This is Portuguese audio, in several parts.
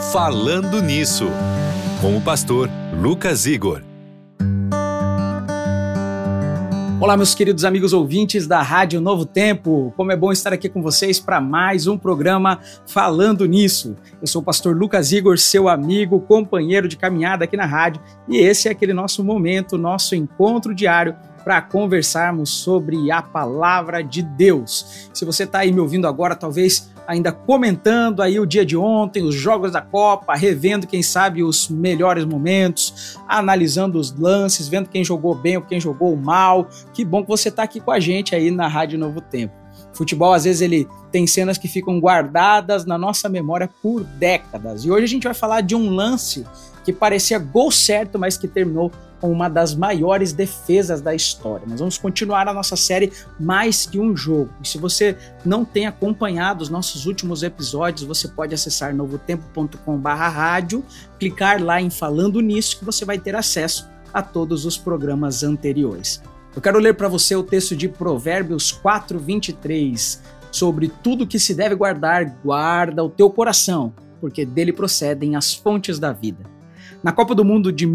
Falando Nisso, com o pastor Lucas Igor. Olá, meus queridos amigos ouvintes da Rádio Novo Tempo. Como é bom estar aqui com vocês para mais um programa Falando Nisso. Eu sou o pastor Lucas Igor, seu amigo, companheiro de caminhada aqui na rádio, e esse é aquele nosso momento, nosso encontro diário para conversarmos sobre a palavra de Deus. Se você está aí me ouvindo agora, talvez ainda comentando aí o dia de ontem, os jogos da Copa, revendo, quem sabe, os melhores momentos, analisando os lances, vendo quem jogou bem ou quem jogou mal. Que bom que você está aqui com a gente aí na Rádio Novo Tempo. Futebol, às vezes, ele tem cenas que ficam guardadas na nossa memória por décadas. E hoje a gente vai falar de um lance que parecia gol certo, mas que terminou com uma das maiores defesas da história. Nós vamos continuar a nossa série Mais Que Um Jogo. E se você não tem acompanhado os nossos últimos episódios, você pode acessar novotempo.com/rádio, clicar lá em Falando Nisso, que você vai ter acesso a todos os programas anteriores. Eu quero ler para você o texto de Provérbios 4:23. Sobre tudo que se deve guardar, guarda o teu coração, porque dele procedem as fontes da vida. Na Copa do Mundo de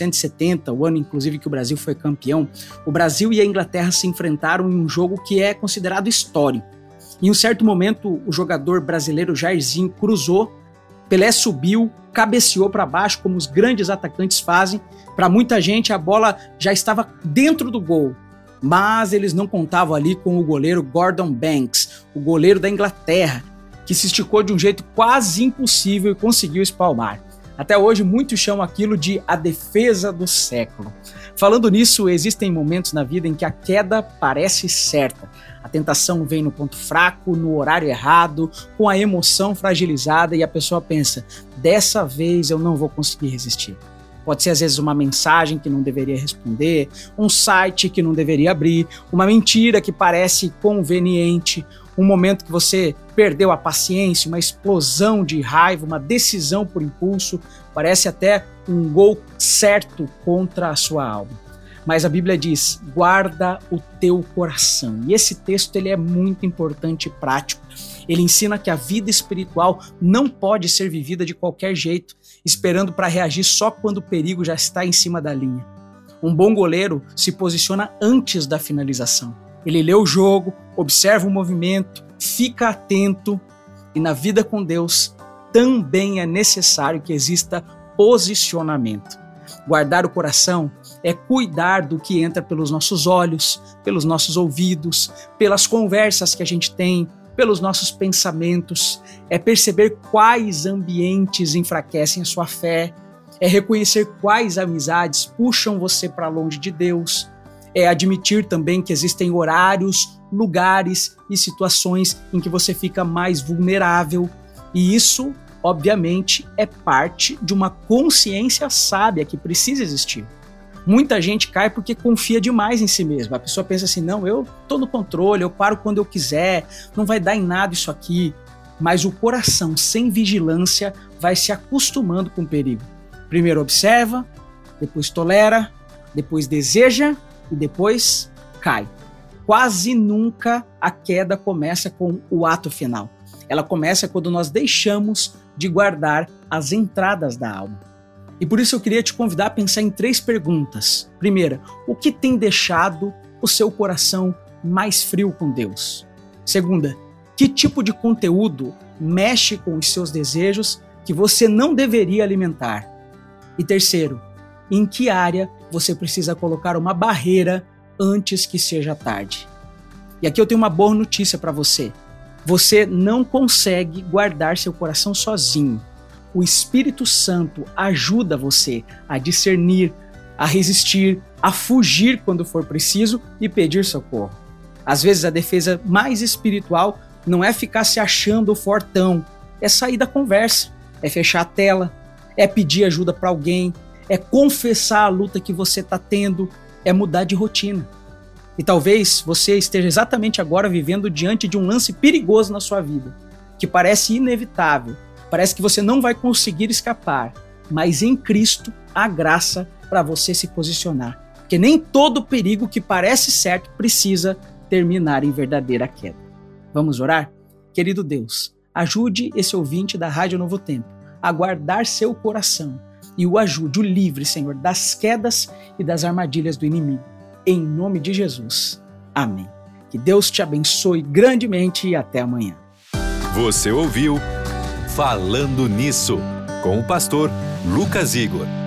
1970, o ano inclusive que o Brasil foi campeão, o Brasil e a Inglaterra se enfrentaram em um jogo que é considerado histórico. Em um certo momento, o jogador brasileiro Jairzinho cruzou, Pelé subiu, cabeceou para baixo, como os grandes atacantes fazem. Para muita gente, a bola já estava dentro do gol, mas eles não contavam ali com o goleiro Gordon Banks, o goleiro da Inglaterra, que se esticou de um jeito quase impossível e conseguiu espalmar. Até hoje, muitos chamam aquilo de a defesa do século. Falando nisso, existem momentos na vida em que a queda parece certa. A tentação vem no ponto fraco, no horário errado, com a emoção fragilizada e a pessoa pensa, dessa vez eu não vou conseguir resistir. Pode ser, às vezes, uma mensagem que não deveria responder, um site que não deveria abrir, uma mentira que parece conveniente, um momento que você perdeu a paciência, uma explosão de raiva, uma decisão por impulso, parece até um gol certo contra a sua alma. Mas a Bíblia diz, guarda o teu coração. E esse texto ele é muito importante e prático. Ele ensina que a vida espiritual não pode ser vivida de qualquer jeito, esperando para reagir só quando o perigo já está em cima da linha. Um bom goleiro se posiciona antes da finalização. Ele lê o jogo, observa o movimento, fica atento, e na vida com Deus também é necessário que exista posicionamento. Guardar o coração é cuidar do que entra pelos nossos olhos, pelos nossos ouvidos, pelas conversas que a gente tem, pelos nossos pensamentos, é perceber quais ambientes enfraquecem a sua fé, é reconhecer quais amizades puxam você para longe de Deus, é admitir também que existem horários, lugares e situações em que você fica mais vulnerável. E isso, obviamente, é parte de uma consciência sábia que precisa existir. Muita gente cai porque confia demais em si mesma. A pessoa pensa assim, não, eu estou no controle, eu paro quando eu quiser, não vai dar em nada isso aqui. Mas o coração sem vigilância vai se acostumando com o perigo. Primeiro observa, depois tolera, depois deseja e depois cai. Quase nunca a queda começa com o ato final. Ela começa quando nós deixamos de guardar as entradas da alma. E por isso eu queria te convidar a pensar em 3 perguntas. Primeira, o que tem deixado o seu coração mais frio com Deus? Segunda, que tipo de conteúdo mexe com os seus desejos que você não deveria alimentar? E terceiro, em que área você precisa colocar uma barreira antes que seja tarde? E aqui eu tenho uma boa notícia para você. Você não consegue guardar seu coração sozinho. O Espírito Santo ajuda você a discernir, a resistir, a fugir quando for preciso e pedir socorro. Às vezes a defesa mais espiritual não é ficar se achando fortão, é sair da conversa, é fechar a tela, é pedir ajuda para alguém, é confessar a luta que você está tendo, é mudar de rotina. E talvez você esteja exatamente agora vivendo diante de um lance perigoso na sua vida, que parece inevitável, parece que você não vai conseguir escapar, mas em Cristo há graça para você se posicionar, porque nem todo perigo que parece certo precisa terminar em verdadeira queda. Vamos orar? Querido Deus, ajude esse ouvinte da Rádio Novo Tempo a guardar seu coração e o ajude, o livre, Senhor, das quedas e das armadilhas do inimigo. Em nome de Jesus. Amém. Que Deus te abençoe grandemente e até amanhã. Você ouviu Falando Nisso, com o pastor Lucas Igor.